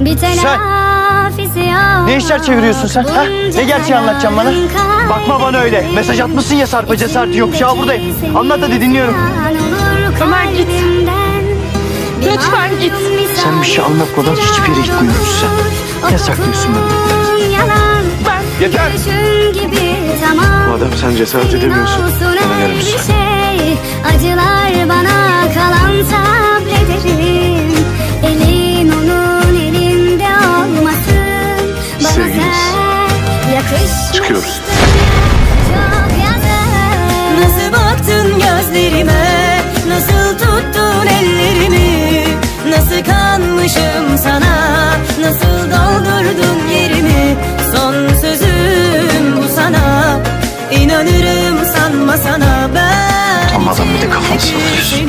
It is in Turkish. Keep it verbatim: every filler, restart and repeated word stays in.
Sen ne işler çeviriyorsun sen? Ha? Ne gerçeği anlatacaksın bana? Bakma bana öyle. Mesaj atmışsın ya Sarp'a, cesareti yok. Ya buradayım. Anlat hadi, dinliyorum. Ömer git. Lütfen git. Sen bir şey anlatmadan hiçbir yere gitmiyorsun sen. Ne saklıyorsun benden? Ben... Yeter! Madem sen cesaret edemiyorsun, bana gelir misin? Acılar bana kalan sabrederim. Elin onun elinde olmasın. Sevgiliyiz. Çıkıyoruz. Nasıl baktın gözlerime, nasıl tuttun ellerimi, nasıl kanmışım sana, nasıl doldurdun yerimi. Son sözüm bu sana, inanırım sanma sana ben. Utanmadan bir de kafanı sallıyorsun.